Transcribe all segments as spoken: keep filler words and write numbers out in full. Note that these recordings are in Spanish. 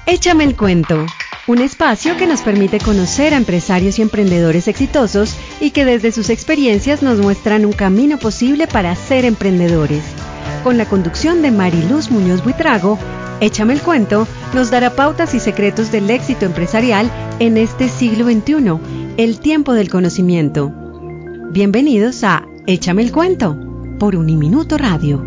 Échame el cuento, un espacio que nos permite conocer a empresarios y emprendedores exitosos y que desde sus experiencias nos muestran un camino posible para ser emprendedores. Con la conducción de Mariluz Muñoz Buitrago, Échame el cuento nos dará pautas y secretos del éxito empresarial en este siglo veintiuno, el tiempo del conocimiento. Bienvenidos a Échame el cuento, por Uniminuto Radio.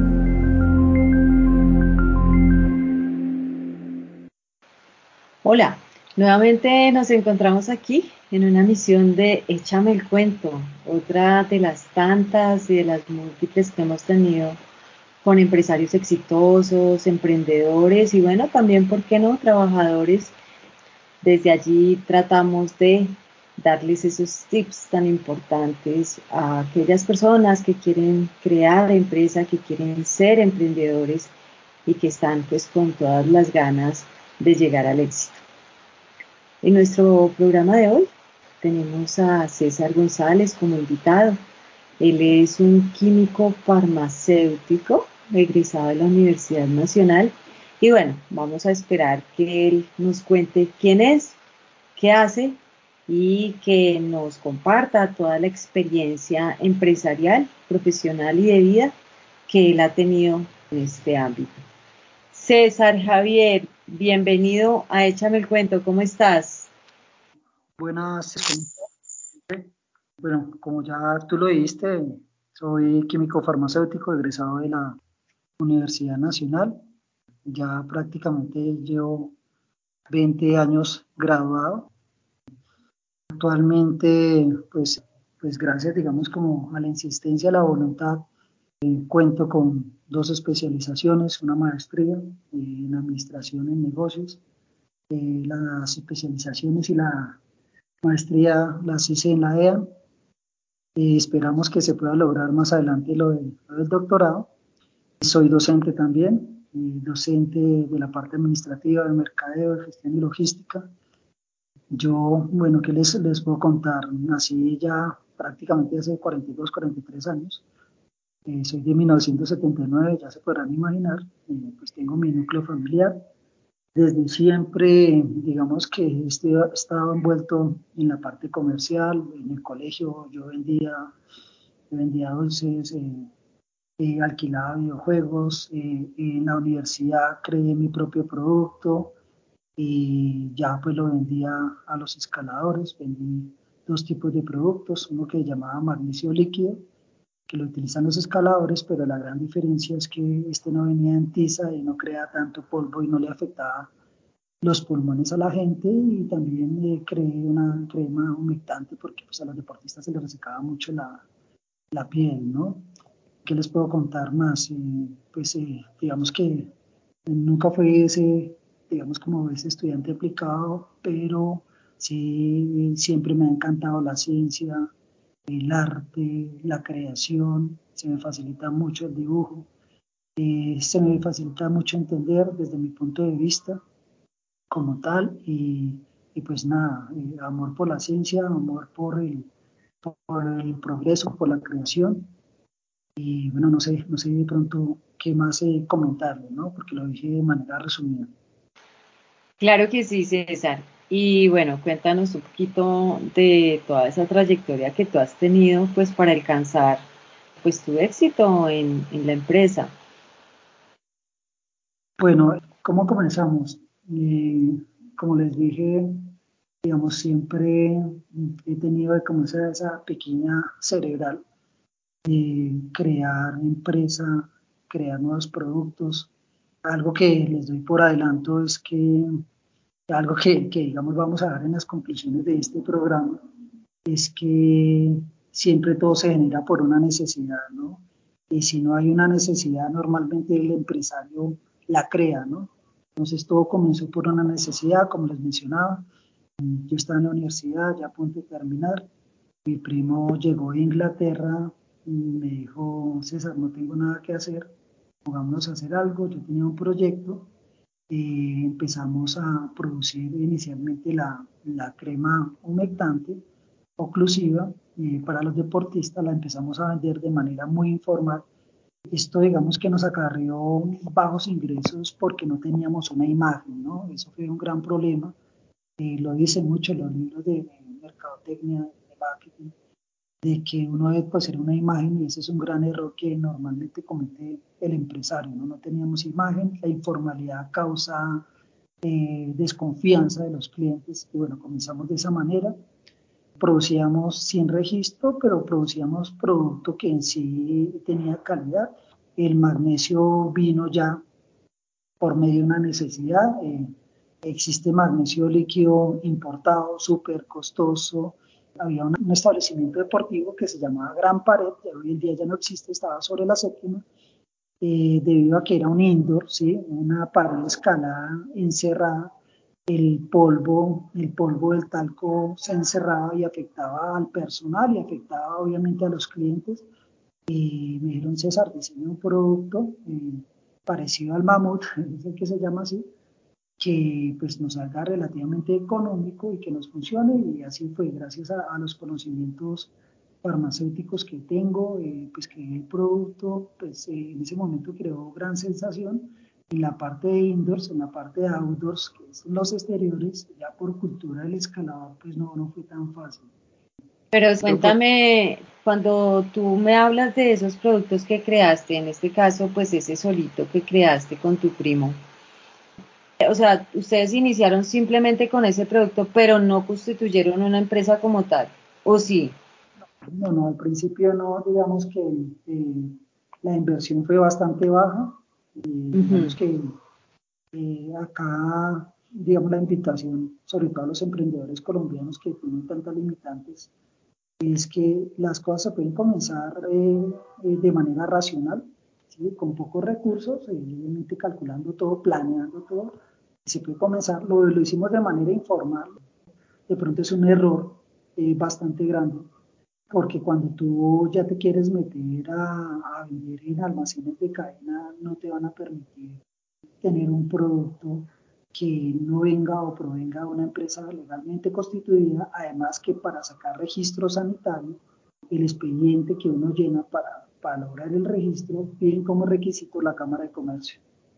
Hola, nuevamente nos encontramos aquí en una misión de Échame el cuento, otra de las tantas y de las múltiples que hemos tenido con empresarios exitosos, emprendedores y bueno, también, ¿por qué no?, trabajadores. Desde allí tratamos de darles esos tips tan importantes a aquellas personas que quieren crear empresa, que quieren ser emprendedores y que están pues con todas las ganas de llegar al éxito. En nuestro programa de hoy tenemos a César González como invitado. Él es un químico farmacéutico egresado de la Universidad Nacional y bueno, vamos a esperar que él nos cuente quién es, qué hace y que nos comparta toda la experiencia empresarial, profesional y de vida que él ha tenido en este ámbito. César Javier, bienvenido a Échame el cuento, ¿cómo estás? Buenas, bueno, como ya tú lo dijiste, soy químico farmacéutico egresado de la Universidad Nacional. Ya prácticamente llevo veinte años graduado. Actualmente, pues, pues gracias, digamos, como a la insistencia, a la voluntad, eh, cuento con dos especializaciones, una maestría eh, en administración en negocios. Eh, las especializaciones y la maestría las hice en la E A. Eh, esperamos que se pueda lograr más adelante lo, de, lo del doctorado. Soy docente también, eh, docente de la parte administrativa, de mercadeo, de gestión y logística. Yo, bueno, ¿qué les, les puedo contar? Nací ya prácticamente hace cuarenta y dos, cuarenta y tres años. Eh, soy de mil novecientos setenta y nueve, ya se podrán imaginar. Eh, pues tengo mi núcleo familiar. Desde siempre, digamos que he estado envuelto en la parte comercial. En el colegio yo vendía, vendía dulces, eh, eh, alquilaba videojuegos. Eh, en la universidad creé mi propio producto y ya pues lo vendía a los escaladores. Vendí dos tipos de productos, uno que llamaba magnesio líquido, que lo utilizan los escaladores, pero la gran diferencia es que este no venía en tiza y no crea tanto polvo y no le afectaba los pulmones a la gente, y también eh, creé una crema humectante porque pues, a los deportistas se les resecaba mucho la, la piel, ¿no? ¿Qué les puedo contar más? Eh, pues eh, digamos que nunca fui ese, digamos como ese estudiante aplicado, pero sí siempre me ha encantado la ciencia, el arte, la creación, se me facilita mucho el dibujo, eh, se me facilita mucho entender desde mi punto de vista como tal, y, y pues nada, eh, amor por la ciencia, amor por el, por el progreso, por la creación, y bueno, no sé, no sé de pronto qué más eh, comentarle, ¿no? Porque lo dije de manera resumida. Claro que sí, César. Y bueno, cuéntanos un poquito de toda esa trayectoria que tú has tenido pues para alcanzar pues tu éxito en, en la empresa. Bueno, ¿cómo comenzamos? Eh, como les dije, digamos, siempre he tenido como esa, esa pequeña cerebral de crear empresa, crear nuevos productos. Algo que les doy por adelanto es que algo que, que, digamos, vamos a dar en las conclusiones de este programa es que siempre todo se genera por una necesidad, ¿no? Y si no hay una necesidad, normalmente el empresario la crea, ¿no? Entonces todo comenzó por una necesidad, como les mencionaba. Yo estaba en la universidad, ya a punto de terminar. Mi primo llegó de Inglaterra y me dijo: César, no tengo nada que hacer, vamos a hacer algo. Yo tenía un proyecto. Eh, empezamos a producir inicialmente la, la crema humectante oclusiva eh, para los deportistas. La empezamos a vender de manera muy informal Esto, digamos, que nos acarreó bajos ingresos porque no teníamos una imagen, ¿no? Eso fue un gran problema. Eh, lo dicen mucho los libros de, de mercadotecnia, de marketing, de que uno debe poseer una imagen, y ese es un gran error que normalmente comete el empresario, ¿no? No teníamos imagen, la informalidad causa eh, desconfianza de los clientes, y bueno, comenzamos de esa manera. Producíamos sin registro, pero producíamos producto que en sí tenía calidad. El magnesio vino ya por medio de una necesidad. Eh, existe magnesio líquido importado, súper costoso. Había un, un establecimiento deportivo que se llamaba Gran Pared, que hoy en día ya no existe, estaba sobre la séptima, eh, debido a que era un indoor, ¿sí? Una pared escalada, encerrada. El polvo, el polvo del talco se encerraba y afectaba al personal y afectaba obviamente a los clientes. Y me dijeron, César, diseña un producto eh, parecido al mamut, es el que se llama así, que pues nos salga relativamente económico y que nos funcione. Y así fue, gracias a, a los conocimientos farmacéuticos que tengo, eh, pues creé el producto, pues eh, en ese momento creó gran sensación. En la parte de indoors, en la parte de outdoors, que son los exteriores, ya por cultura del escalador, pues no, no fue tan fácil. Pero Pero pues, cuéntame, cuando tú me hablas de esos productos que creaste, en este caso, pues ese solito que creaste con tu primo, o sea, ustedes iniciaron simplemente con ese producto, pero no constituyeron una empresa como tal, ¿o sí? no, no, al principio no, digamos que eh, la inversión fue bastante baja. Eh, Ujú. digamos que eh, acá, digamos, la invitación, sobre todo a los emprendedores colombianos que tienen tantas limitantes, es que las cosas se pueden comenzar eh, eh, de manera racional, ¿sí? Con pocos recursos, eh, obviamente calculando todo, planeando todo. Se puede comenzar, lo, lo hicimos de manera informal, de pronto es un error eh, bastante grande, porque cuando tú ya te quieres meter a, a vender en almacenes de cadena, no te van a permitir tener un producto que no venga o provenga de una empresa legalmente constituida. Además que para sacar registro sanitario, el expediente que uno llena para, para lograr el registro, piden como requisito la Cámara de Comercio.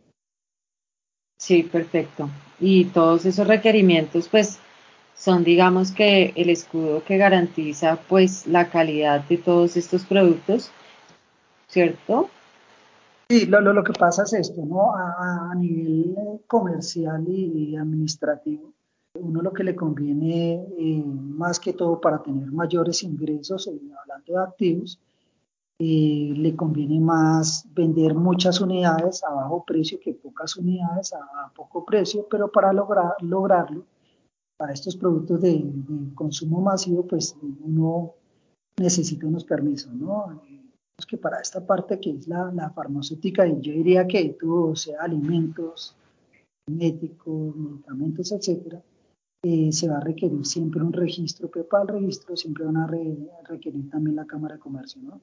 Sí, perfecto. Y todos esos requerimientos, pues, son, digamos que el escudo que garantiza, pues, la calidad de todos estos productos, ¿cierto? Sí, lo, lo, lo que pasa es esto, ¿no? A, a nivel comercial y, y administrativo, uno lo que le conviene, eh, más que todo para tener mayores ingresos, eh, hablando de activos, eh, le conviene más vender muchas unidades a bajo precio que pocas unidades a, a poco precio, pero para lograr, lograrlo, para estos productos de, de consumo masivo, pues uno necesita unos permisos, ¿no? Es que para esta parte que es la, la farmacéutica, y yo diría que todo, sea alimentos, cosméticos, medicamentos, etcétera, eh, se va a requerir siempre un registro, pero para el registro siempre van a re, requerir también la Cámara de Comercio, ¿no?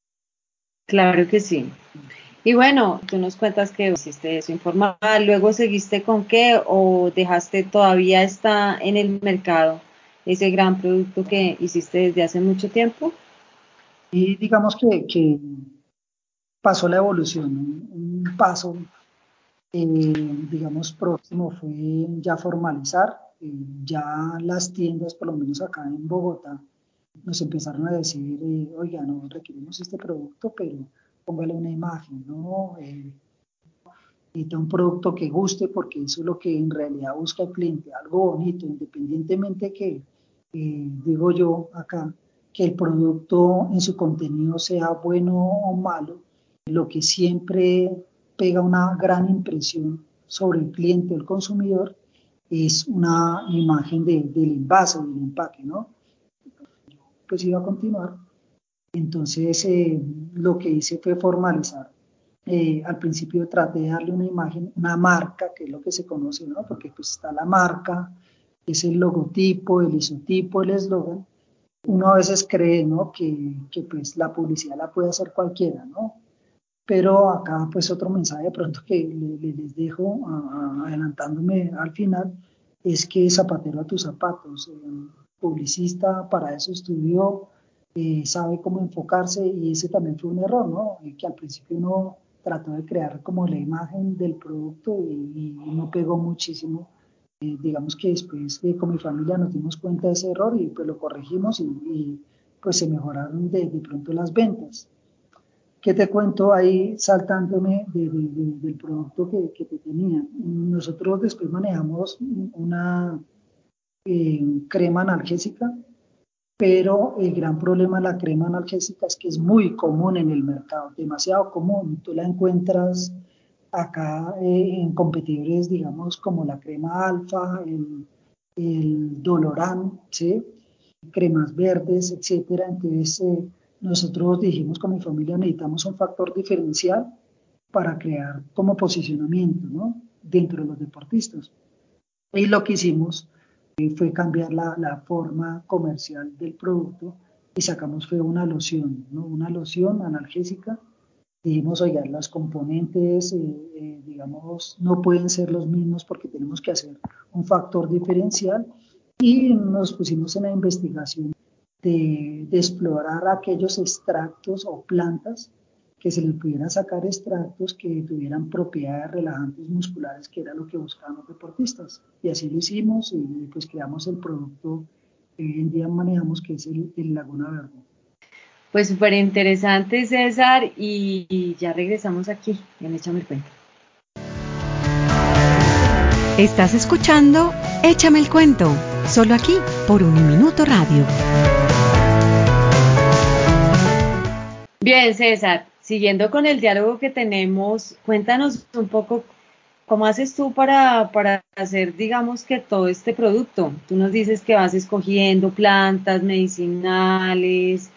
Claro que sí. Y bueno, tú nos cuentas que hiciste eso informal, luego seguiste con qué o dejaste todavía está en el mercado ese gran producto que hiciste desde hace mucho tiempo. Y digamos que, que pasó la evolución, un, un paso, eh, digamos, próximo fue ya formalizar, eh, ya las tiendas, por lo menos acá en Bogotá, nos empezaron a decir, eh, oiga, no requerimos este producto, pero póngale una imagen, ¿no? Eh, necesita un producto que guste, porque eso es lo que en realidad busca el cliente, algo bonito, independientemente que, eh, digo yo acá, que el producto en su contenido sea bueno o malo, lo que siempre pega una gran impresión sobre el cliente o el consumidor es una imagen de, del envase, del empaque, ¿no? Pues iba a continuar. Entonces, eh, lo que hice fue formalizar. Eh, al principio traté de darle una imagen, una marca, que es lo que se conoce, ¿no? Porque pues está la marca, es el logotipo, el isotipo, el eslogan. Uno a veces cree, ¿no? Que, que pues la publicidad la puede hacer cualquiera, ¿no? Pero acá pues otro mensaje de pronto que le, le, les dejo, a, a, adelantándome al final, es que zapatero a tus zapatos. Eh, publicista para eso estudió, eh, sabe cómo enfocarse y ese también fue un error, ¿no? Eh, que al principio uno trató de crear como la imagen del producto y, y no pegó muchísimo. Eh, digamos que después eh, con mi familia nos dimos cuenta de ese error y pues lo corregimos y, y pues se mejoraron de, de pronto las ventas. ¿Qué te cuento ahí saltándome de, de, de, del producto que, que te tenía? Nosotros después manejamos una eh, crema analgésica, pero el gran problema de la crema analgésica es que es muy común en el mercado, demasiado común. Tú la encuentras acá eh, en competidores, digamos, como la crema alfa, el, el Doloran, ¿sí? Cremas verdes, etcétera. Entonces, eh, nosotros dijimos con mi familia, necesitamos un factor diferencial para crear como posicionamiento, ¿no? Dentro de los deportistas. Y lo que hicimos eh, fue cambiar la, la, forma comercial del producto y sacamos fue una loción, ¿no? Una loción analgésica. Dijimos, oiga, los componentes, eh, eh, digamos, no pueden ser los mismos porque tenemos que hacer un factor diferencial y nos pusimos en la investigación de, de explorar aquellos extractos o plantas que se les pudiera sacar extractos que tuvieran propiedades relajantes musculares, que era lo que buscaban los deportistas. Y así lo hicimos y pues creamos el producto que hoy en día manejamos, que es el, el Laguna Verde. Pues súper interesante, César, y, y ya regresamos aquí en Échame el Cuento. Estás escuchando Échame el Cuento, solo aquí por Uniminuto Radio. Bien, César, siguiendo con el diálogo que tenemos, cuéntanos un poco cómo haces tú para, para hacer, digamos, que todo este producto. Tú nos dices que vas escogiendo plantas medicinales.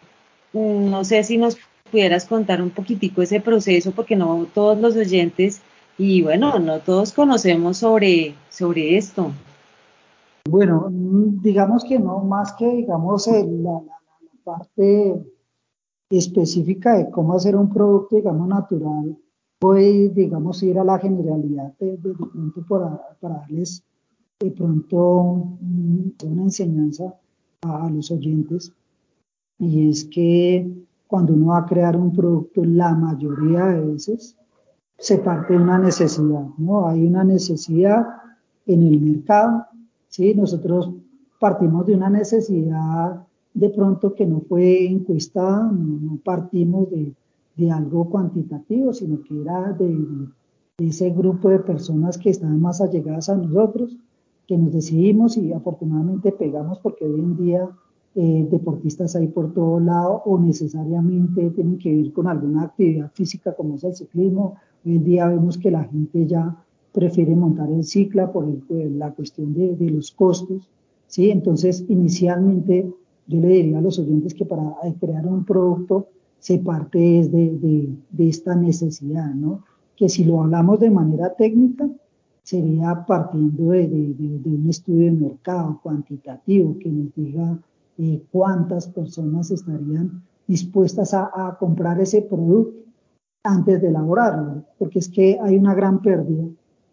No sé si nos pudieras contar un poquitico ese proceso, porque no todos los oyentes y bueno, no todos conocemos sobre, sobre esto. Bueno, digamos que no, más que digamos el, la, la, la parte específica de cómo hacer un producto, digamos, natural, voy, digamos, ir a la generalidad de, de, de pronto para, para darles de pronto una enseñanza a, a los oyentes, y es que cuando uno va a crear un producto, la mayoría de veces se parte de una necesidad, ¿no? Hay una necesidad en el mercado, ¿sí? Nosotros partimos de una necesidad de pronto que no fue encuestada, no, no partimos de, de, algo cuantitativo, sino que era de, de, de ese grupo de personas que estaban más allegadas a nosotros, que nos decidimos y afortunadamente pegamos, porque hoy en día eh, deportistas hay por todo lado o necesariamente tienen que ir con alguna actividad física como es el ciclismo. Hoy en día vemos que la gente ya prefiere montar en cicla por, el, por la cuestión de, de los costos, ¿sí? Entonces, inicialmente yo le diría a los oyentes que para crear un producto se parte de, de, de esta necesidad, ¿no? Que si lo hablamos de manera técnica, sería partiendo de, de, de, de un estudio de mercado cuantitativo que nos diga eh, cuántas personas estarían dispuestas a, a comprar ese producto antes de elaborarlo, porque es que hay una gran pérdida.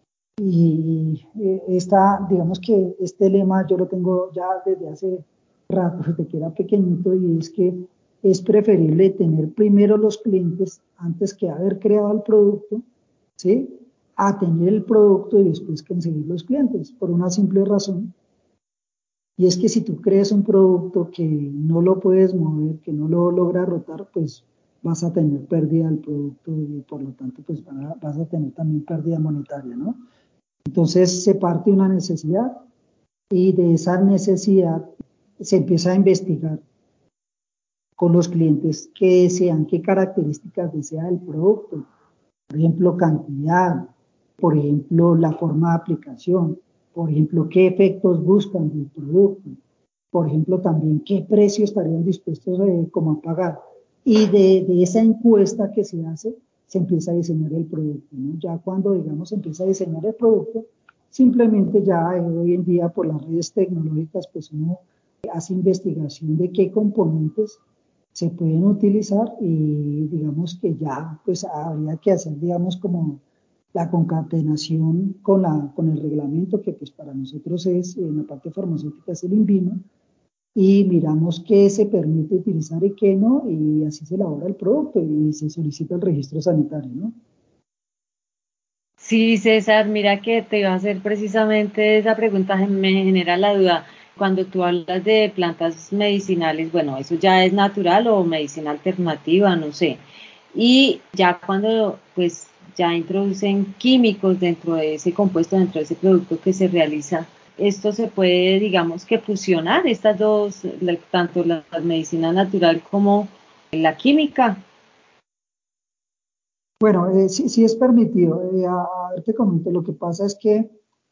Y eh, esta, digamos que este lema yo lo tengo ya desde hace rato, desde que era pequeñito, y es que es preferible tener primero los clientes antes que haber creado el producto, ¿sí? A tener el producto y después conseguir los clientes, por una simple razón, y es que si tú crees un producto que no lo puedes mover, que no lo logras rotar, pues vas a tener pérdida del producto y por lo tanto pues vas a tener también pérdida monetaria, ¿no? Entonces se parte de una necesidad y de esa necesidad se empieza a investigar con los clientes qué desean, qué características desea el producto, por ejemplo, cantidad, por ejemplo, la forma de aplicación, por ejemplo, qué efectos buscan del producto, por ejemplo, también qué precio estarían dispuestos eh, como a pagar. Y de, de esa encuesta que se hace, se empieza a diseñar el producto, ¿no? Ya cuando, digamos, se empieza a diseñar el producto, simplemente ya eh, hoy en día por las redes tecnológicas, pues uno hace investigación de qué componentes se pueden utilizar y digamos que ya pues habría que hacer, digamos, como la concatenación con, la, con el reglamento que pues para nosotros es, en la parte farmacéutica es el INVIMA, y miramos qué se permite utilizar y qué no, y así se elabora el producto y se solicita el registro sanitario, ¿no? Sí, César, mira que te iba a hacer precisamente esa pregunta, me genera la duda. Cuando tú hablas de plantas medicinales, bueno, eso ya es natural o medicina alternativa, no sé. Y ya cuando pues ya introducen químicos dentro de ese compuesto, dentro de ese producto que se realiza, esto se puede, digamos que fusionar estas dos, la- tanto la, la medicina natural como la química. Bueno, eh, sí, sí es permitido. Eh, a, a ver, te comento, lo que pasa es que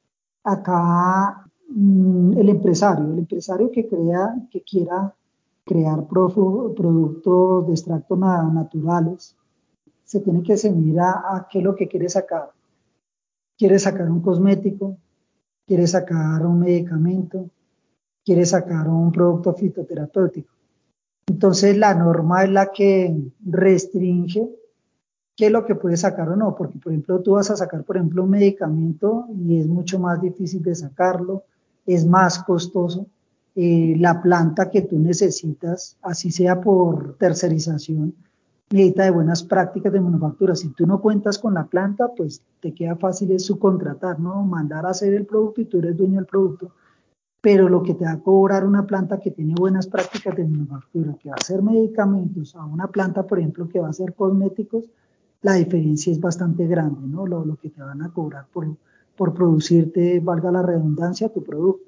acá mm, el empresario, el empresario que crea, que quiera crear profu- productos de extractos na- naturales, se tiene que ceñir a, a qué es lo que quiere sacar. Quiere sacar un cosmético, quiere sacar un medicamento, quiere sacar un producto fitoterapéutico. Entonces la norma es la que restringe qué es lo que puedes sacar o no, porque por ejemplo tú vas a sacar por ejemplo un medicamento y es mucho más difícil de sacarlo, es más costoso, eh, la planta que tú necesitas, así sea por tercerización, necesita de buenas prácticas de manufactura. Si tú no cuentas con la planta, pues te queda fácil es subcontratar, ¿no? Mandar a hacer el producto y tú eres dueño del producto, pero lo que te va a cobrar una planta que tiene buenas prácticas de manufactura, que va a hacer medicamentos, a una planta, por ejemplo, que va a hacer cosméticos, la diferencia es bastante grande, ¿no? Lo, lo que te van a cobrar por, por producirte, valga la redundancia, tu producto.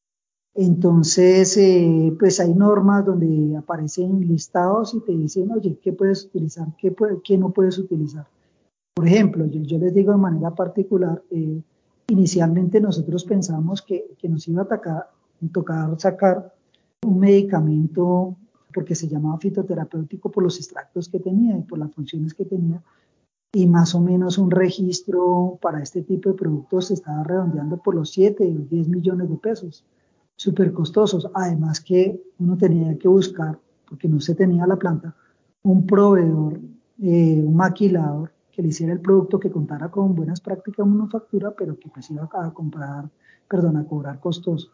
Entonces, eh, pues hay normas donde aparecen listados y te dicen, oye, ¿qué puedes utilizar? ¿Qué, puede, qué no puedes utilizar? Por ejemplo, yo, yo les digo de manera particular, eh, inicialmente nosotros pensamos que, que nos iba a tocar, tocar sacar un medicamento porque se llamaba fitoterapéutico por los extractos que tenía y por las funciones que tenía, y más o menos un registro para este tipo de productos se estaba redondeando por los siete o diez millones de pesos, súper costosos, además que uno tenía que buscar, porque no se tenía la planta, un proveedor, eh, un maquilador que le hiciera el producto, que contara con buenas prácticas de manufactura, pero que pues iba a comprar, perdón, a cobrar costoso.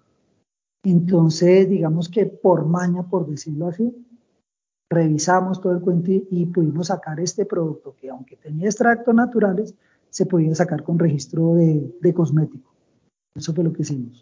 Entonces, digamos que por maña, por decirlo así, revisamos todo el cuento y, y pudimos sacar este producto que aunque tenía extractos naturales, se podía sacar con registro de, de cosmético. Eso fue lo que hicimos.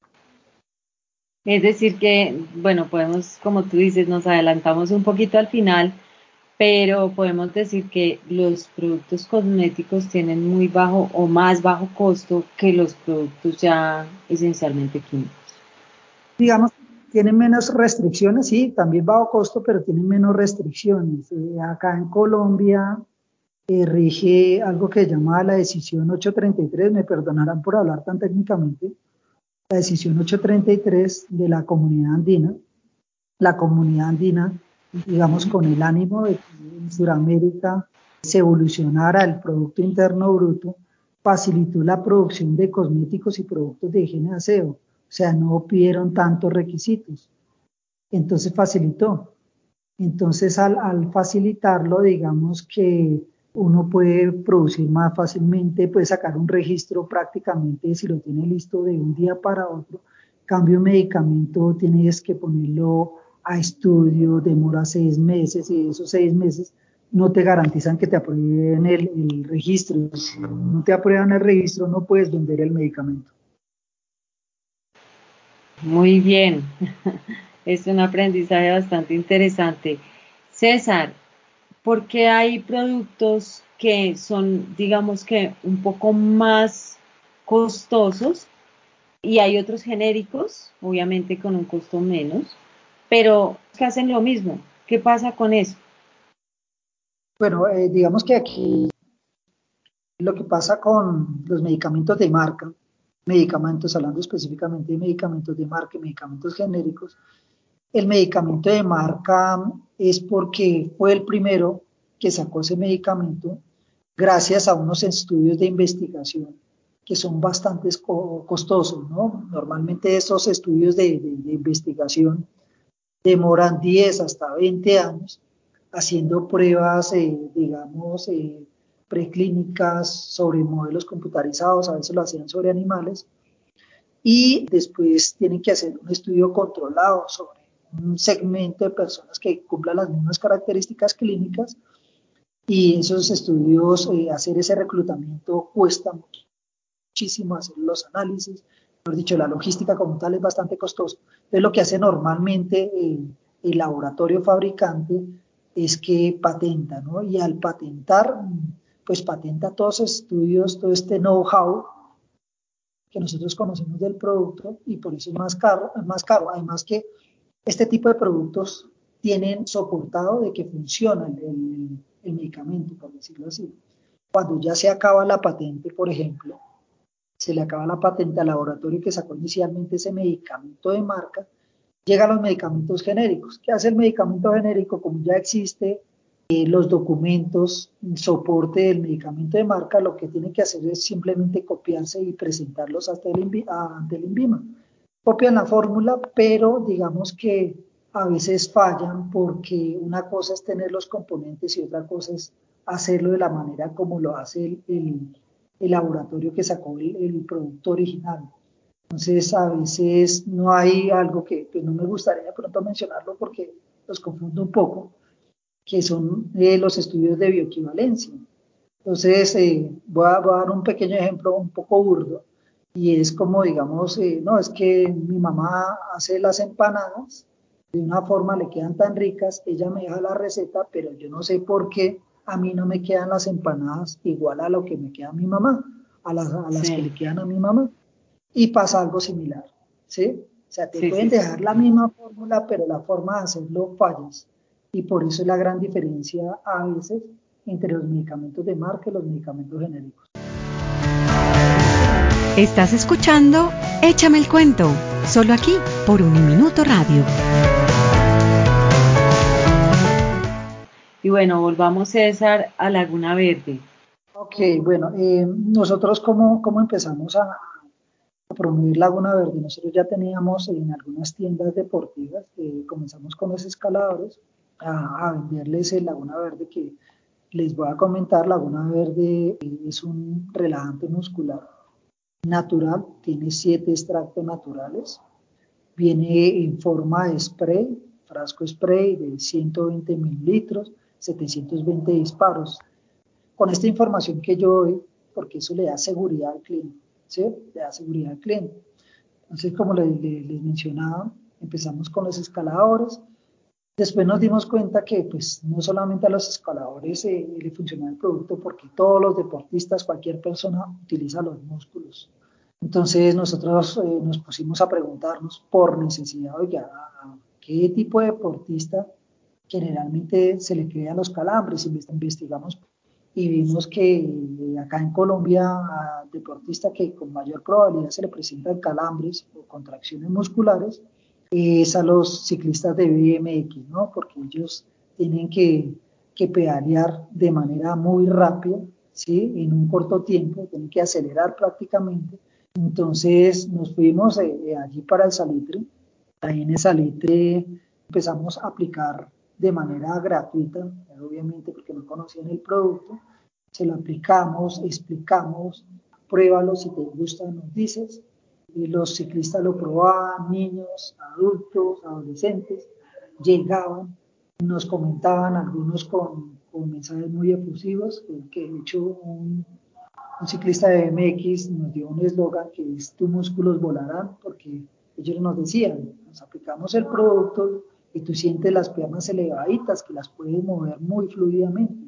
Es decir que, bueno, podemos, como tú dices, nos adelantamos un poquito al final, pero podemos decir que los productos cosméticos tienen muy bajo o más bajo costo que los productos ya esencialmente químicos. Digamos, tienen menos restricciones, sí, también bajo costo, pero tienen menos restricciones. Eh, acá en Colombia eh, rige algo que se llama la decisión ochocientos treinta y tres, me perdonarán por hablar tan técnicamente, la decisión ochocientos treinta y tres de la Comunidad Andina. La Comunidad Andina, digamos, con el ánimo de que en Sudamérica se evolucionara el Producto Interno Bruto, facilitó la producción de cosméticos y productos de higiene y aseo. O sea, no pidieron tantos requisitos. Entonces facilitó. Entonces, al, al facilitarlo, digamos que uno puede producir más fácilmente, puede sacar un registro prácticamente si lo tiene listo de un día para otro. Cambio medicamento, tienes que ponerlo a estudio, demora seis meses y esos seis meses no te garantizan que te aprueben el, el registro. Si no te aprueban el registro, no puedes vender el medicamento. Muy bien, es un aprendizaje bastante interesante. César, ¿por qué hay productos que son, digamos que, un poco más costosos y hay otros genéricos, obviamente con un costo menos, pero que hacen lo mismo? ¿Qué pasa con eso? Bueno, eh, digamos que aquí lo que pasa con los medicamentos de marca, medicamentos, hablando específicamente de medicamentos de marca y medicamentos genéricos, el medicamento de marca es porque fue el primero que sacó ese medicamento gracias a unos estudios de investigación que son bastante costosos, ¿no? Normalmente estos estudios de, de, de investigación demoran diez hasta veinte años haciendo pruebas, eh, digamos, eh, preclínicas sobre modelos computarizados, a veces lo hacían sobre animales, y después tienen que hacer un estudio controlado sobre un segmento de personas que cumplan las mismas características clínicas, y esos estudios, eh, hacer ese reclutamiento cuesta muchísimo, hacer los análisis, mejor dicho, la logística como tal es bastante costosa. Entonces lo que hace normalmente eh, el laboratorio fabricante es que patenta, ¿no? Y al patentar, pues patenta todos los estudios, todo este know-how que nosotros conocemos del producto, y por eso es más caro, es más caro. Además que este tipo de productos tienen soportado de que funciona el, el, el medicamento, por decirlo así. Cuando ya se acaba la patente, por ejemplo, se le acaba la patente al laboratorio que sacó inicialmente ese medicamento de marca, llegan los medicamentos genéricos. ¿Qué hace el medicamento genérico? Como ya existe eh, los documentos, soporte del medicamento de marca, lo que tiene que hacer es simplemente copiarse y presentarlos hasta el INVI, ante el INVIMA. Copian la fórmula, pero digamos que a veces fallan, porque una cosa es tener los componentes y otra cosa es hacerlo de la manera como lo hace el, el, el laboratorio que sacó el, el producto original. Entonces, a veces no hay algo que pues, no me gustaría de pronto mencionarlo porque los confundo un poco, que son eh, los estudios de bioequivalencia. Entonces, eh, voy, a, voy a dar un pequeño ejemplo un poco burdo, y es como, digamos, eh, no, es que mi mamá hace las empanadas, de una forma le quedan tan ricas, ella me deja la receta, pero yo no sé por qué a mí no me quedan las empanadas igual a lo que me queda a mi mamá, a las, a las Sí, que le quedan a mi mamá. Y pasa algo similar, ¿sí? O sea, te sí, pueden sí, sí. dejar la misma fórmula, pero la forma de hacerlo fallas. Y por eso es la gran diferencia a veces entre los medicamentos de marca y los medicamentos genéricos. Estás escuchando Échame el cuento, solo aquí por Uniminuto Radio. Y bueno, volvamos, César, a Laguna Verde. Ok, bueno, eh, nosotros cómo, cómo empezamos a, a promover Laguna Verde. Nosotros ya teníamos en algunas tiendas deportivas, eh, comenzamos con los escaladores a, a venderles el Laguna Verde, que les voy a comentar. Laguna Verde eh, es un relajante muscular natural, tiene siete extractos naturales, viene en forma de spray, frasco spray de ciento veinte mililitros, setecientos veinte disparos. Con esta información que yo doy, porque eso le da seguridad al cliente, ¿sí? Le da seguridad al cliente. Entonces, como les, les, les mencionaba, empezamos con los escaladores. Después nos dimos cuenta que pues, no solamente a los escaladores eh, le funciona el producto, porque todos los deportistas, cualquier persona utiliza los músculos. Entonces nosotros eh, nos pusimos a preguntarnos por necesidad, oiga, ¿qué tipo de deportista generalmente se le crean los calambres? Investigamos y vimos que eh, acá en Colombia, a deportista que con mayor probabilidad se le presentan calambres o contracciones musculares es a los ciclistas de B M X, ¿no? Porque ellos tienen que, que pedalear de manera muy rápida, ¿sí? En un corto tiempo, tienen que acelerar prácticamente. Entonces nos fuimos eh, allí para el Salitre. Ahí en el Salitre empezamos a aplicar de manera gratuita, obviamente porque no conocían el producto. Se lo aplicamos, explicamos, pruébalo, si te gusta nos dices. Y los ciclistas lo probaban, niños, adultos, adolescentes, llegaban, nos comentaban algunos con, con mensajes muy efusivos, que de hecho un, un ciclista de B M X nos dio un eslogan que es tus músculos volarán, porque ellos nos decían, nos aplicamos el producto y tú sientes las piernas elevaditas, que las puedes mover muy fluidamente.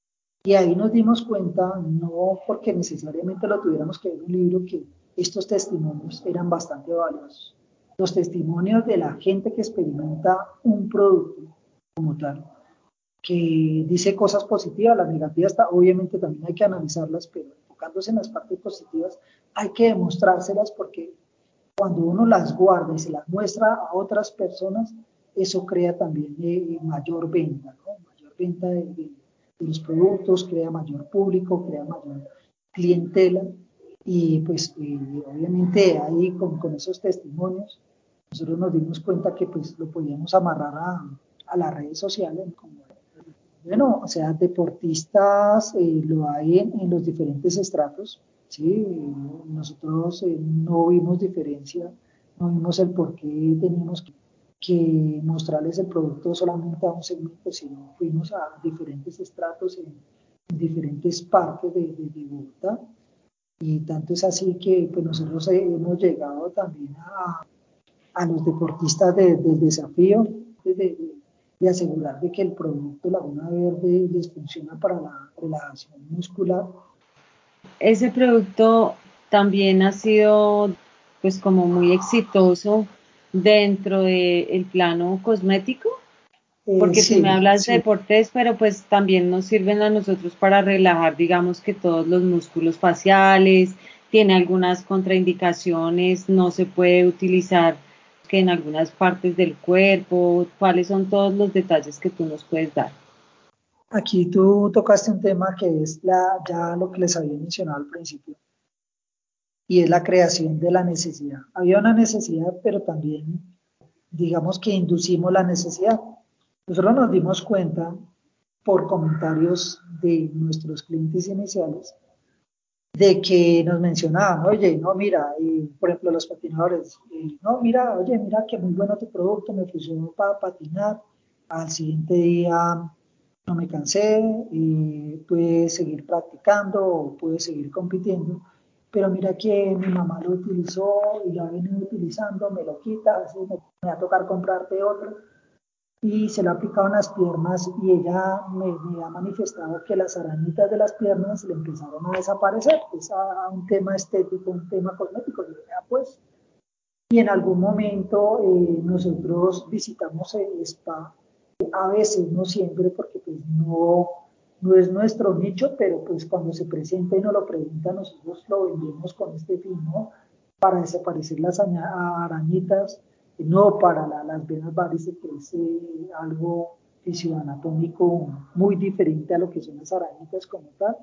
Y ahí nos dimos cuenta, no porque necesariamente lo tuviéramos que ver en un libro, que estos testimonios eran bastante valiosos. Los testimonios de la gente que experimenta un producto como tal, que dice cosas positivas, las negativas obviamente también hay que analizarlas, pero enfocándose en las partes positivas hay que demostrárselas, porque cuando uno las guarda y se las muestra a otras personas, eso crea también eh, mayor venta, ¿no? Mayor venta de, de, de los productos, crea mayor público, crea mayor clientela, y pues eh, obviamente ahí con, con esos testimonios nosotros nos dimos cuenta que pues lo podíamos amarrar a, a las redes sociales, como bueno, o sea, deportistas eh, lo hay en, en, los diferentes estratos, ¿sí? Nosotros eh, no vimos diferencia, no vimos el por qué teníamos que, que mostrarles el producto solamente a un segmento, sino fuimos a diferentes estratos en, en diferentes partes de, de, de Bogotá. Y tanto es así que pues, nosotros hemos llegado también a, a los deportistas de, del desafío, de, de, de asegurar de que el producto Laguna Verde les funciona para la relajación muscular. Ese producto también ha sido pues como muy exitoso dentro del plano cosmético, porque Eh, tú me sí, hablas de sí. deportes, pero pues también nos sirven a nosotros para relajar, digamos que todos los músculos faciales, tiene algunas contraindicaciones, no se puede utilizar que en algunas partes del cuerpo. ¿Cuáles son todos los detalles que tú nos puedes dar? Aquí tú tocaste un tema que es la, ya lo que les había mencionado al principio, y es la creación de la necesidad. Había una necesidad, pero también digamos que inducimos la necesidad. Nosotros nos dimos cuenta por comentarios de nuestros clientes iniciales de que nos mencionaban, oye, no, mira, y, por ejemplo, los patinadores, y, no, mira, oye, mira que muy bueno tu producto, me funcionó para patinar, al siguiente día no me cansé, y pude seguir practicando, pude seguir compitiendo, pero mira que mi mamá lo utilizó y lo ha venido utilizando, me lo quita, así me, me va a tocar comprarte otro, y se lo ha aplicado en las piernas y ella me, me ha manifestado que las arañitas de las piernas le empezaron a desaparecer, es a, a un tema estético, un tema cosmético. Yo, ah, pues, y en algún momento eh, nosotros visitamos el spa, a veces, no siempre, porque pues no, no es nuestro nicho, pero pues cuando se presenta y nos lo pregunta, nosotros lo vendemos con este fin, ¿no? Para desaparecer las arañitas, no para la, las venas varices, que es eh, algo fisioanatómico muy diferente a lo que son las arañitas como tal.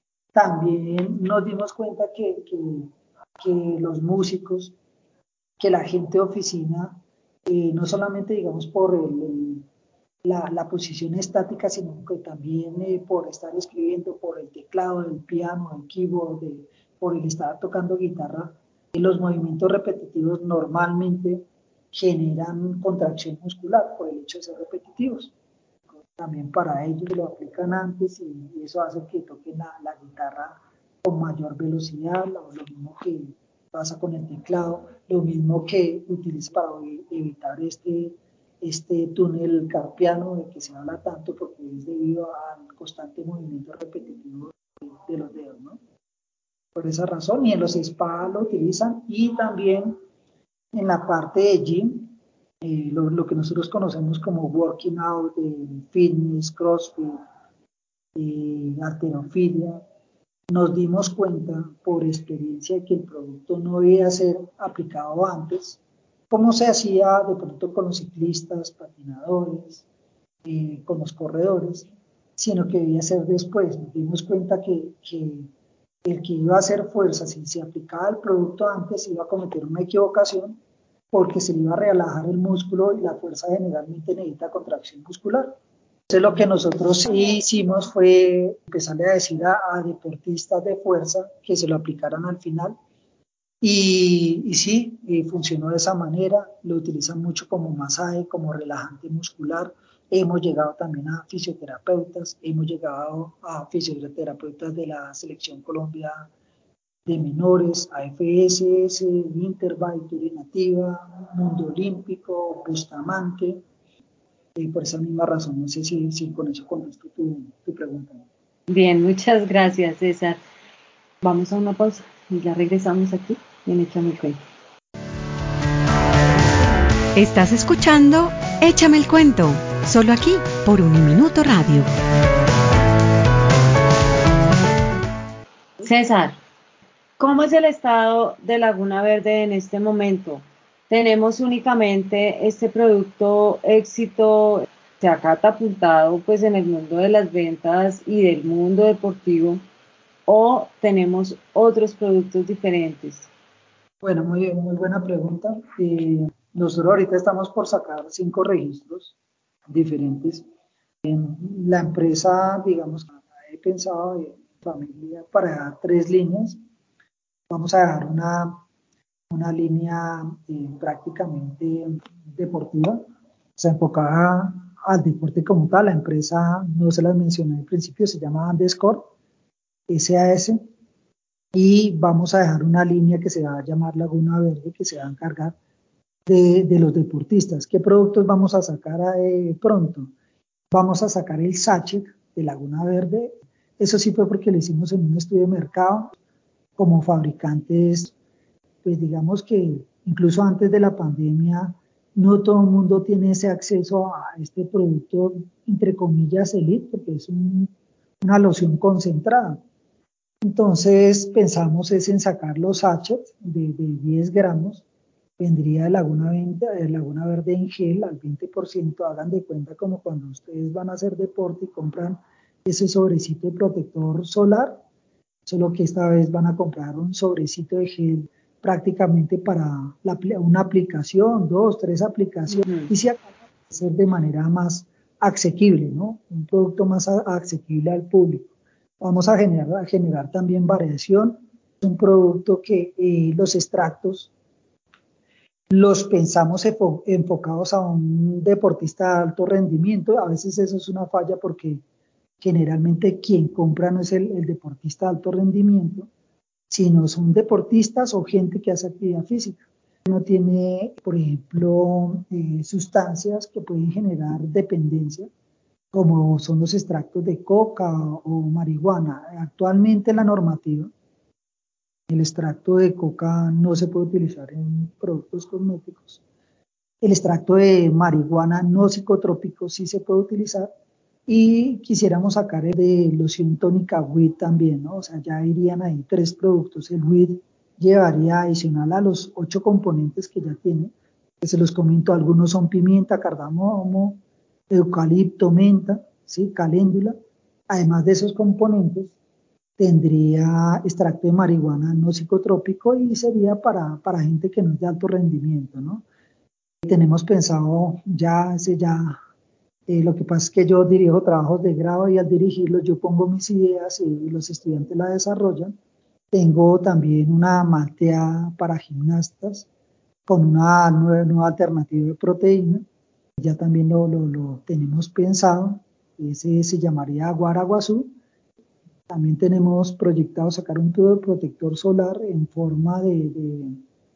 También nos dimos cuenta que, que, que los músicos, que la gente de oficina, eh, no solamente digamos por el, el, la, la, posición estática, sino que también eh, por estar escribiendo, por el teclado, el piano, el keyboard, de, por el estar tocando guitarra, eh, los movimientos repetitivos normalmente generan contracción muscular por el hecho de ser repetitivos. También para ellos lo aplican antes y, y eso hace que toquen la, la guitarra con mayor velocidad, lo, lo mismo que pasa con el teclado, lo mismo que utiliza para evitar este, este túnel carpiano de que se habla tanto porque es debido al constante movimiento repetitivo de, de los dedos, ¿no? Por esa razón, y en los spa lo utilizan y también en la parte de gym, eh, lo, lo, que nosotros conocemos como working out, eh, fitness, crossfit, eh, halterofilia, nos dimos cuenta por experiencia de que el producto no debía ser aplicado antes, como se hacía de pronto con los ciclistas, patinadores, eh, con los corredores, sino que debía ser después. Nos dimos cuenta que, que el que iba a hacer fuerza, si se aplicaba el producto antes, iba a cometer una equivocación porque se le iba a relajar el músculo y la fuerza generalmente necesita contracción muscular. Entonces lo que nosotros hicimos fue empezarle a decir a, a deportistas de fuerza que se lo aplicaran al final y, y sí, y funcionó de esa manera, lo utilizan mucho como masaje, como relajante muscular. Hemos llegado también a fisioterapeutas, hemos llegado a fisioterapeutas de la Selección Colombia de menores, A F S S, Interbike, Nativa, Mundo Olímpico, Bustamante. Y por esa misma razón, no sé si, si con eso contesto tu, tu pregunta. Bien, muchas gracias, César. Vamos a una pausa y ya regresamos aquí en Échame el Cuento. Estás escuchando Échame el Cuento, solo aquí por Uniminuto Radio. César, ¿cómo es el estado de Laguna Verde en este momento? Tenemos únicamente este producto éxito, se ha catapultado pues en el mundo de las ventas y del mundo deportivo, o tenemos otros productos diferentes. Bueno, muy, muy buena pregunta. Eh, nosotros ahorita estamos por sacar cinco registros diferentes. En la empresa, digamos, he pensado en familia para tres líneas. Vamos a dejar una una línea eh, prácticamente deportiva, o sea, enfocada al deporte como tal. La empresa, no se las mencioné al principio, se llama Andescore, S A S, y vamos a dejar una línea que se va a llamar Laguna Verde, que se va a encargar de, de los deportistas. ¿Qué productos vamos a sacar eh, pronto? Vamos a sacar el sachet de Laguna Verde. Eso sí fue porque lo hicimos en un estudio de mercado. Como fabricantes, pues digamos que incluso antes de la pandemia, no todo el mundo tiene ese acceso a este producto, entre comillas, elite, porque es un, una loción concentrada. Entonces pensamos es en sacar los sachets de, de diez gramos, vendría de Laguna, Verde, de Laguna Verde en gel al veinte por ciento. Hagan de cuenta como cuando ustedes van a hacer deporte y compran ese sobrecito de protector solar, solo que esta vez van a comprar un sobrecito de gel prácticamente para la, una aplicación, dos, tres aplicaciones, uh-huh. y se acaba de hacer de manera más asequible, ¿no? Un producto más a, asequible al público. Vamos a generar, a generar también variación. Es un producto que eh, los extractos los pensamos enfo- enfocados a un deportista de alto rendimiento. A veces eso es una falla porque generalmente quien compra no es el, el deportista de alto rendimiento, sino son deportistas o gente que hace actividad física. No tiene, por ejemplo, eh, sustancias que pueden generar dependencia, como son los extractos de coca o marihuana. Actualmente la normativa, el extracto de coca no se puede utilizar en productos cosméticos. El extracto de marihuana no psicotrópico sí se puede utilizar, y quisiéramos sacar el de loción tónica W I D también, ¿no? O sea, ya irían ahí tres productos. El W I D llevaría adicional a los ocho componentes que ya tiene, que se los comento, algunos son pimienta, cardamomo, eucalipto, menta, ¿sí? Caléndula. Además de esos componentes, tendría extracto de marihuana no psicotrópico y sería para, para gente que no es de alto rendimiento, ¿no? Tenemos pensado ya, ese ya, eh, lo que pasa es que yo dirijo trabajos de grado y al dirigirlos yo pongo mis ideas y los estudiantes la desarrollan. Tengo también una maltea para gimnastas con una nueva, nueva alternativa de proteína. Ya también lo, lo, lo tenemos pensado. Ese se llamaría Guaraguazú. También tenemos proyectado sacar un tubo de protector solar en forma de, de,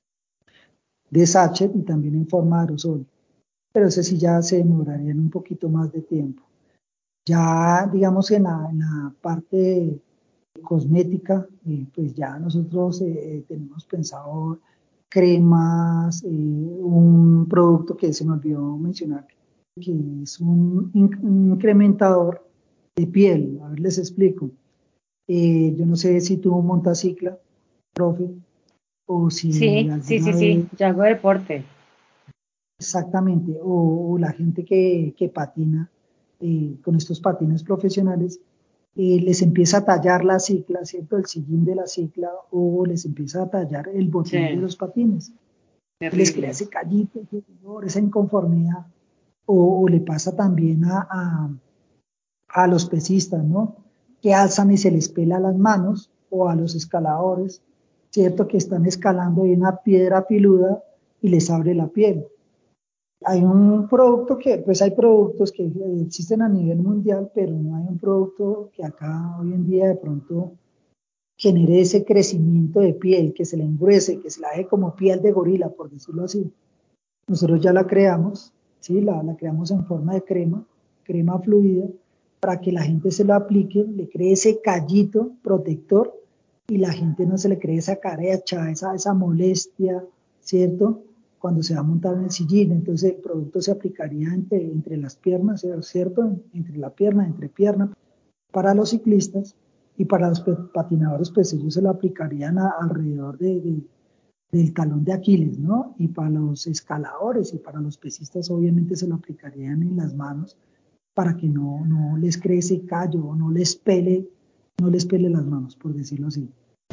de sachet y también en forma de aerosol. Pero ese sí ya se demoraría un poquito más de tiempo. Ya, digamos, en la, en la parte cosmética, eh, pues ya nosotros eh, tenemos pensado cremas, eh, un producto que se me olvidó mencionar, que es un, un incrementador de piel. A ver, les explico. Eh, yo no sé si tú montas cicla, profe, o si Sí, sí, alguna sí, vez... sí, yo hago deporte. Exactamente, o, o la gente que, que patina eh, con estos patines profesionales, eh, les empieza a tallar la cicla, ¿cierto? El sillín de la cicla, o les empieza a tallar el botín de Sí, los patines. Y les crea terrible. ese callito, ese dolor, esa inconformidad. O, o le pasa también a, a, a los pesistas, ¿no? Que alzan y se les pela las manos, o a los escaladores, ¿cierto? Que están escalando y una piedra filuda y les abre la piel. Hay un producto que, pues hay productos que existen a nivel mundial, pero no hay un producto que acá hoy en día de pronto genere ese crecimiento de piel, que se le engruese, que se la deje como piel de gorila, por decirlo así. Nosotros ya la creamos, ¿sí? la, la creamos en forma de crema, crema fluida, para que la gente se lo aplique, le cree ese callito protector y la gente no se le cree esa carecha, esa, esa molestia, ¿cierto? Cuando se va a montar en el sillín. Entonces el producto se aplicaría entre, entre las piernas, ¿cierto? Entre la pierna, entre pierna, para los ciclistas, y para los patinadores, pues ellos se lo aplicarían a, alrededor de, de, del talón de Aquiles, ¿no? Y para los escaladores y para los pesistas, obviamente se lo aplicarían en las manos para que no, no les cree ese callo, no les pele, no les pele las manos, por decirlo así.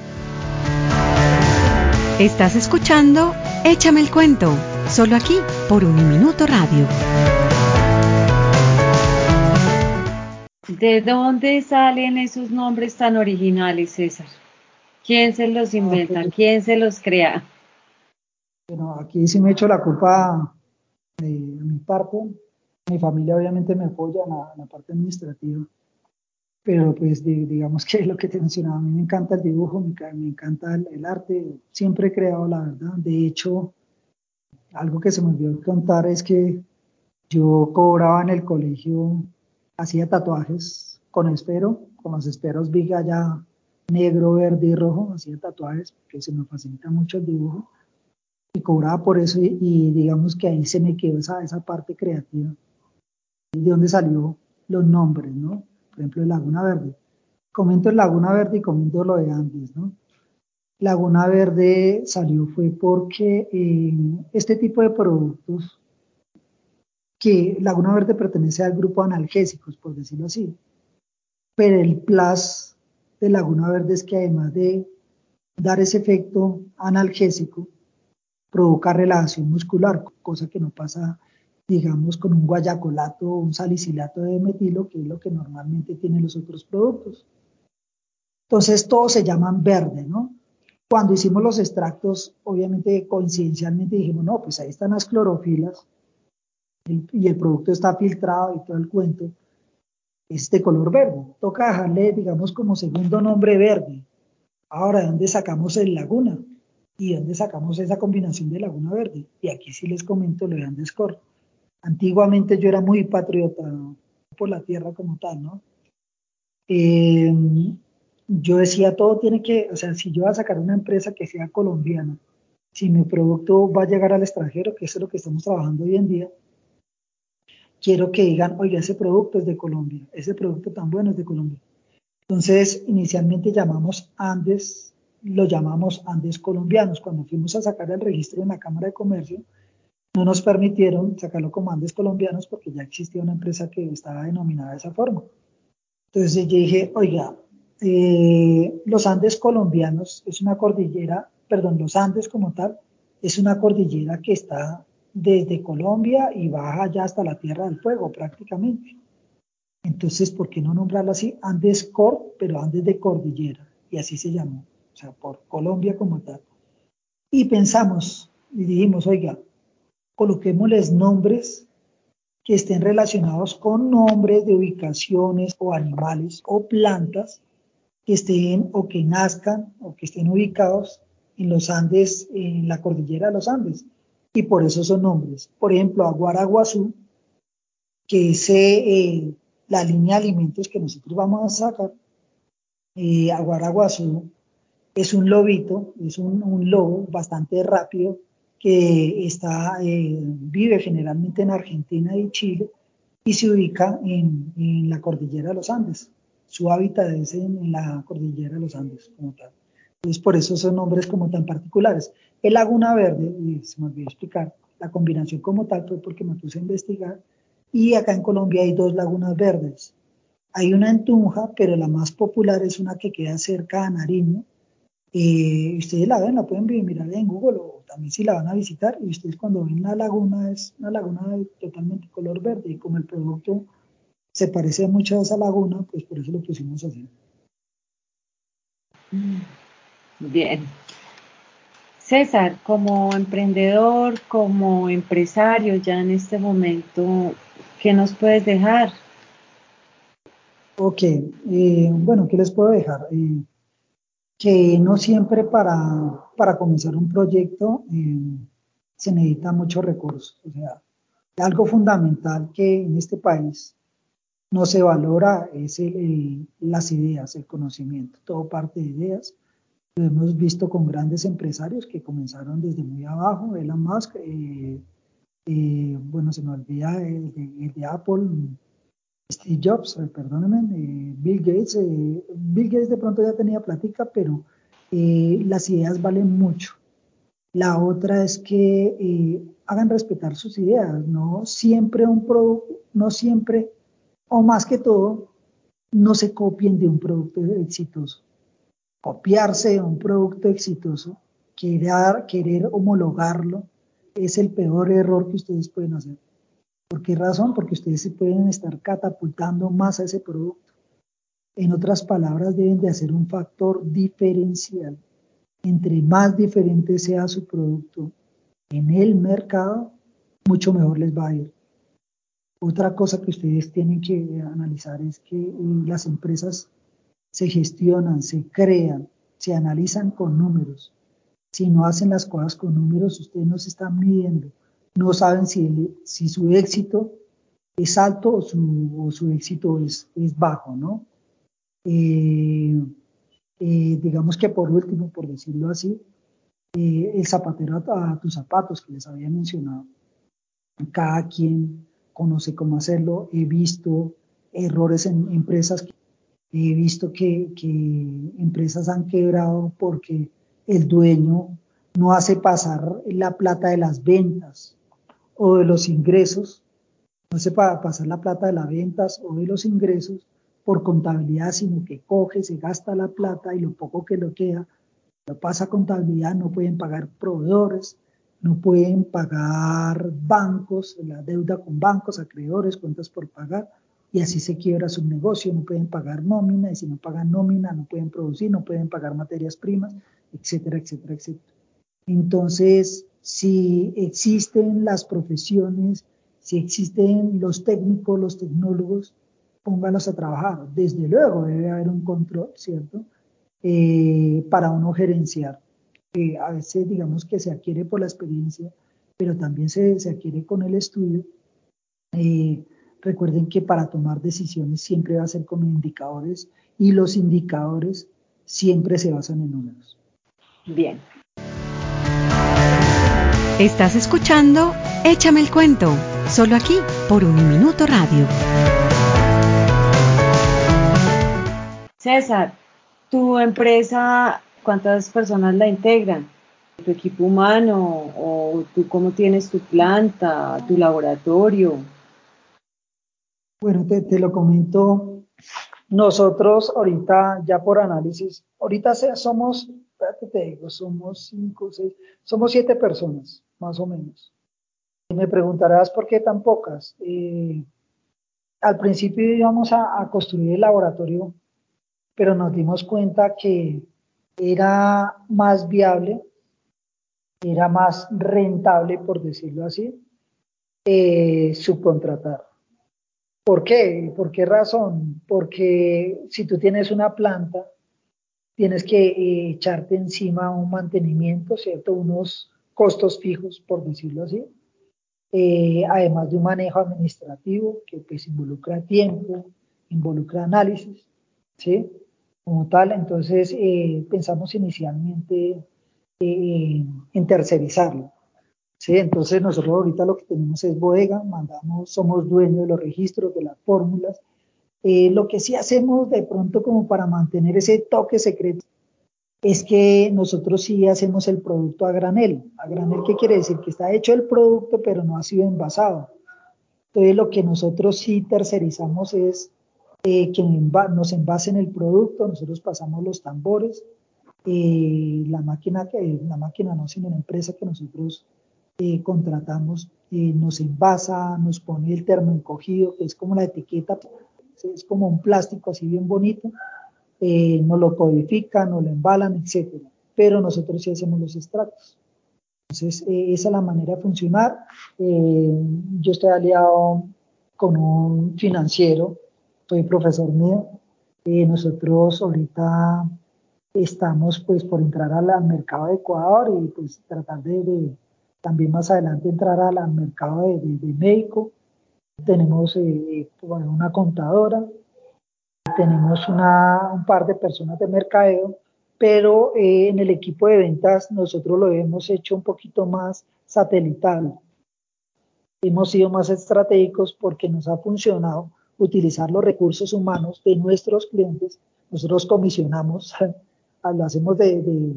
Estás escuchando Échame el cuento, solo aquí por Uniminuto Radio. ¿De dónde salen esos nombres tan originales, César? ¿Quién se los inventa? Ah, pues, ¿Quién se los crea? Bueno, aquí sí me echo la culpa de mi parte. Mi familia obviamente me apoya en la, en la parte administrativa, pero pues di- digamos que lo que te mencionaba, a mí me encanta el dibujo, me, ca- me encanta el, el arte, siempre he creado, la verdad. De hecho, algo que se me olvidó contar es que yo cobraba en el colegio, hacía tatuajes con esfero, con los esferos Big allá, negro, verde y rojo, hacía tatuajes porque se me facilita mucho el dibujo y cobraba por eso y, y digamos que ahí se me quedó esa, esa parte creativa, de dónde salió los nombres, ¿no? Por ejemplo, de Laguna Verde. Comento el Laguna Verde y comento lo de Andes, ¿no? Laguna Verde salió fue porque eh, este tipo de productos, que Laguna Verde pertenece al grupo analgésicos, por decirlo así, pero el plus de Laguna Verde es que además de dar ese efecto analgésico, provoca relajación muscular, cosa que no pasa, digamos, con un guayacolato o un salicilato de metilo, que es lo que normalmente tienen los otros productos. Entonces, todos se llaman verde, ¿no? Cuando hicimos los extractos, obviamente coincidencialmente dijimos, no, pues ahí están las clorofilas y, y el producto está filtrado y todo el cuento, es de color verde. Toca dejarle, digamos, como segundo nombre verde. Ahora, ¿de dónde sacamos el Laguna? ¿Y de dónde sacamos esa combinación de Laguna Verde? Y aquí sí les comento lo de Andescore. Antiguamente yo era muy patriota, ¿no?, por la tierra como tal, ¿no? Eh, yo decía, todo tiene que, o sea, si yo voy a sacar una empresa que sea colombiana, si mi producto va a llegar al extranjero, que eso es lo que estamos trabajando hoy en día, quiero que digan, oiga, ese producto es de Colombia, ese producto tan bueno es de Colombia. Entonces, inicialmente llamamos Andes, lo llamamos Andes colombianos. Cuando fuimos a sacar el registro en la Cámara de Comercio, no nos permitieron sacarlo como Andes colombianos porque ya existía una empresa que estaba denominada de esa forma. Entonces yo dije, oiga, eh, los Andes colombianos es una cordillera, perdón, los Andes como tal, es una cordillera que está desde Colombia y baja ya hasta la Tierra del Fuego prácticamente. Entonces, ¿por qué no nombrarlo así? Andes Cor, pero Andes de cordillera, y así se llamó, o sea, por Colombia como tal. Y pensamos y dijimos, oiga, coloquémosles nombres que estén relacionados con nombres de ubicaciones o animales o plantas que estén o que nazcan o que estén ubicados en los Andes, en la cordillera de los Andes. Y por eso son nombres. Por ejemplo, Aguaraguazú, que es eh, la línea de alimentos que nosotros vamos a sacar. Eh, Aguaraguazú es un lobito, es un, un lobo bastante rápido que está, eh, vive generalmente en Argentina y Chile y se ubica en, en la cordillera de los Andes. Su hábitat es en, en la cordillera de los Andes como tal. Entonces, por eso son nombres como tan particulares. El Laguna Verde, y se me olvidó explicar, la combinación como tal fue porque me puse a investigar, y acá en Colombia hay dos lagunas verdes. Hay una en Tunja, pero la más popular es una que queda cerca a Nariño. Eh, ustedes la ven, la pueden mirar en Google o también si la van a visitar, y ustedes cuando ven la laguna es una laguna de totalmente color verde, y como el producto se parece mucho a esa laguna, pues por eso lo pusimos así. Bien. César, como emprendedor, como empresario, ya en este momento, ¿qué nos puedes dejar? Ok, eh, bueno, ¿qué les puedo dejar? Eh, que no siempre para, para comenzar un proyecto eh, se necesita muchos recursos. O sea, algo fundamental que en este país no se valora es el, el, las ideas, el conocimiento, todo parte de ideas. Lo hemos visto con grandes empresarios que comenzaron desde muy abajo, Elon Musk, eh, eh, bueno, se me olvida el de, el de Apple, Steve Jobs, eh, perdónenme, eh, Bill Gates. Eh, Bill Gates de pronto ya tenía plática, pero eh, las ideas valen mucho. La otra es que eh, hagan respetar sus ideas, no siempre un producto, no siempre, o más que todo, no se copien de un producto exitoso. Copiarse de un producto exitoso, querer, querer homologarlo, es el peor error que ustedes pueden hacer. ¿Por qué razón? Porque ustedes se pueden estar catapultando más a ese producto. En otras palabras, deben de hacer un factor diferencial. Entre más diferente sea su producto, en el mercado, mucho mejor les va a ir. Otra cosa que ustedes tienen que analizar es que eh, las empresas se gestionan, se crean, se analizan con números. Si no hacen las cosas con números, ustedes no se están midiendo. No saben si, el, si su éxito es alto o su, o su éxito es, es bajo, ¿no? Eh, eh, digamos que por último, por decirlo así, eh, el zapatero a, a tus zapatos que les había mencionado. Cada quien conoce cómo hacerlo. He visto errores en empresas, he visto que, que empresas han quebrado porque el dueño no hace pasar la plata de las ventas o de los ingresos, no hace para pasar la plata de las ventas o de los ingresos por contabilidad, sino que coge, se gasta la plata y lo poco que lo queda lo pasa a contabilidad. No pueden pagar proveedores, no pueden pagar bancos, la deuda con bancos, acreedores, cuentas por pagar, y así se quiebra su negocio. No pueden pagar nómina, y si no pagan nómina no pueden producir, no pueden pagar materias primas, etcétera, etcétera, etcétera. Entonces, si existen las profesiones, si existen los técnicos, los tecnólogos, pónganlos a trabajar. Desde luego debe haber un control, ¿cierto? Eh, para uno gerenciar. Eh, a veces digamos que se adquiere por la experiencia, pero también se, se adquiere con el estudio. Eh, recuerden que para tomar decisiones siempre va a ser con indicadores, y los indicadores siempre se basan en números. Bien. Estás escuchando Échame el cuento, solo aquí por Uniminuto Radio. César, ¿tu empresa cuántas personas la integran? ¿Tu equipo humano o tú cómo tienes tu planta, tu laboratorio? Bueno, te, te lo comento. Nosotros ahorita ya por análisis, ahorita somos, espérate, te digo, somos cinco, seis, somos siete personas, más o menos. Y me preguntarás por qué tan pocas. Eh, al principio íbamos a, a construir el laboratorio, pero nos dimos cuenta que era más viable, era más rentable, por decirlo así, eh, subcontratar. ¿Por qué? ¿Por qué razón? Porque si tú tienes una planta, tienes que eh, echarte encima un mantenimiento, ¿cierto? Unos costos fijos, por decirlo así. Eh, además de un manejo administrativo que pues involucra tiempo, involucra análisis, ¿sí? Como tal, entonces eh, pensamos inicialmente eh, en tercerizarlo, ¿sí? Entonces nosotros ahorita lo que tenemos es bodega, mandamos, somos dueños de los registros, de las fórmulas. Eh, lo que sí hacemos de pronto como para mantener ese toque secreto es que nosotros sí hacemos el producto a granel. ¿A granel qué quiere decir? Que está hecho el producto pero no ha sido envasado. Entonces lo que nosotros sí tercerizamos es eh, que nos envasen el producto, nosotros pasamos los tambores, eh, la máquina, que, la máquina no, sino la empresa que nosotros eh, contratamos, eh, nos envasa, nos pone el termo encogido, que es como la etiqueta, es como un plástico así bien bonito, eh, nos lo codifican, nos lo embalan, etcétera. Pero nosotros sí hacemos los extractos. Entonces, eh, esa es la manera de funcionar. Eh, yo estoy aliado con un financiero, soy profesor mío. Eh, nosotros ahorita estamos pues por entrar al, al mercado de Ecuador y pues tratar de, de también más adelante entrar al, al mercado de, de, de México. Tenemos eh, bueno, una contadora, tenemos una, un par de personas de mercadeo, pero eh, en el equipo de ventas nosotros lo hemos hecho un poquito más satelital. Hemos sido más estratégicos porque nos ha funcionado utilizar los recursos humanos de nuestros clientes. Nosotros comisionamos, lo hacemos de, de,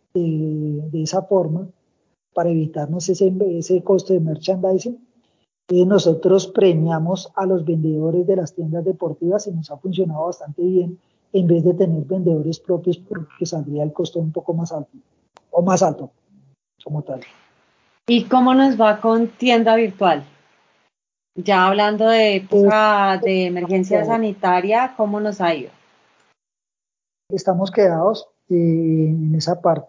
de, de esa forma para evitarnos ese, ese costo de merchandising. Eh, nosotros premiamos a los vendedores de las tiendas deportivas y nos ha funcionado bastante bien en vez de tener vendedores propios porque saldría el costo un poco más alto o más alto como tal. ¿Y cómo nos va con tienda virtual? Ya hablando de época de emergencia sanitaria, ¿cómo nos ha ido? Estamos quedados eh, en esa parte.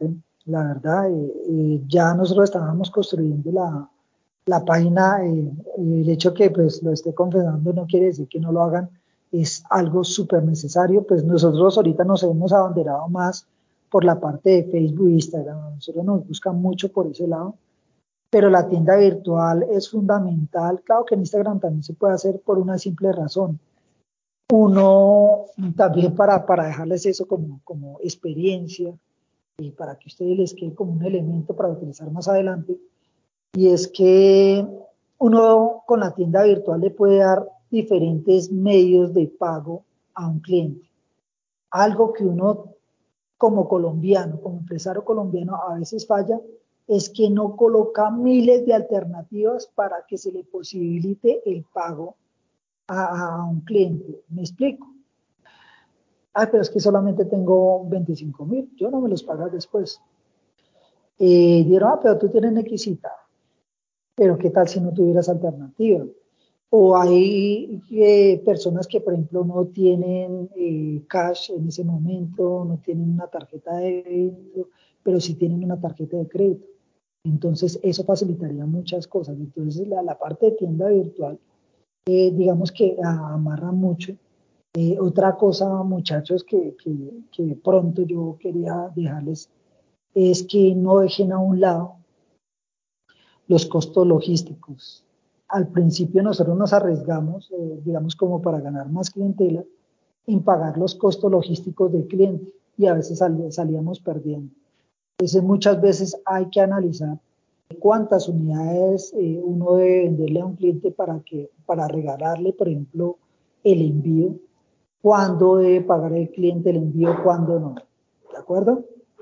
la verdad. Eh, eh, ya nosotros estábamos construyendo la, la página, eh, el hecho que pues lo esté confesando no quiere decir que no lo hagan, es algo súper necesario. Pues nosotros ahorita nos hemos abanderado más por la parte de Facebook e Instagram, nosotros nos buscan mucho por ese lado, pero la tienda virtual es fundamental. Claro que en Instagram también se puede hacer por una simple razón. Uno, también para, para dejarles eso como, como experiencia y para que ustedes les quede como un elemento para utilizar más adelante, y es que uno con la tienda virtual le puede dar diferentes medios de pago a un cliente. Algo que uno como colombiano, como empresario colombiano a veces falla, es que no coloca miles de alternativas para que se le posibilite el pago a, a un cliente. ¿Me explico? Ah, pero es que solamente tengo veinticinco mil, yo no me los pagas después. Eh, dieron, ah, pero tú tienes Nexita, pero ¿qué tal si no tuvieras alternativa? O hay eh, personas que, por ejemplo, no tienen eh, cash en ese momento, no tienen una tarjeta de débito, pero sí tienen una tarjeta de crédito. Entonces, eso facilitaría muchas cosas. Entonces, la, la parte de tienda virtual, eh, digamos que amarra mucho. Eh, otra cosa, muchachos, que, que, que pronto yo quería dejarles es que no dejen a un lado los costos logísticos. Al principio nosotros nos arriesgamos, eh, digamos como para ganar más clientela, en pagar los costos logísticos del cliente y a veces sal, salíamos perdiendo. Entonces muchas veces hay que analizar cuántas unidades eh, uno debe venderle a un cliente para, que, para regalarle, por ejemplo, el envío, cuándo debe pagar el cliente el envío, cuándo no. ¿De acuerdo?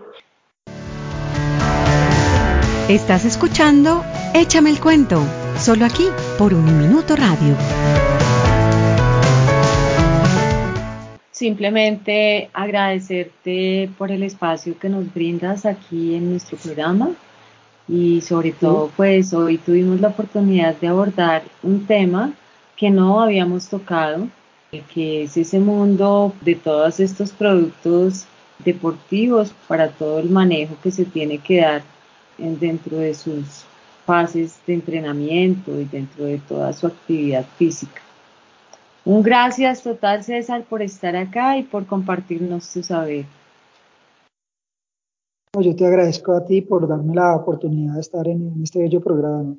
Estás escuchando Échame el cuento, solo aquí por Uniminuto Radio. Simplemente agradecerte por el espacio que nos brindas aquí en nuestro programa y sobre todo pues hoy tuvimos la oportunidad de abordar un tema que no habíamos tocado, que es ese mundo de todos estos productos deportivos para todo el manejo que se tiene que dar dentro de sus fases de entrenamiento y dentro de toda su actividad física. Un gracias total, César, por estar acá y por compartirnos tu saber. Yo te agradezco a ti por darme la oportunidad de estar en, en este bello programa.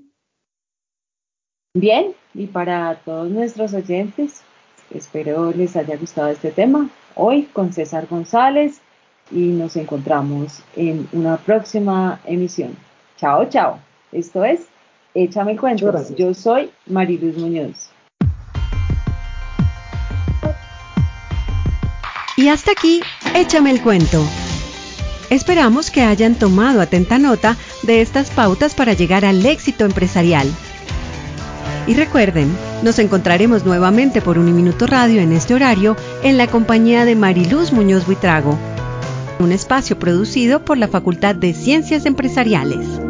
Bien, y para todos nuestros oyentes, espero les haya gustado este tema hoy con César González y nos encontramos en una próxima emisión. Chao, chao. Esto es Échame el cuento. Yo soy Mariluz Muñoz. Y hasta aquí, Échame el cuento. Esperamos que hayan tomado atenta nota de estas pautas para llegar al éxito empresarial. Y recuerden, nos encontraremos nuevamente por Uniminuto Radio en este horario en la compañía de Mariluz Muñoz Buitrago, un espacio producido por la Facultad de Ciencias Empresariales.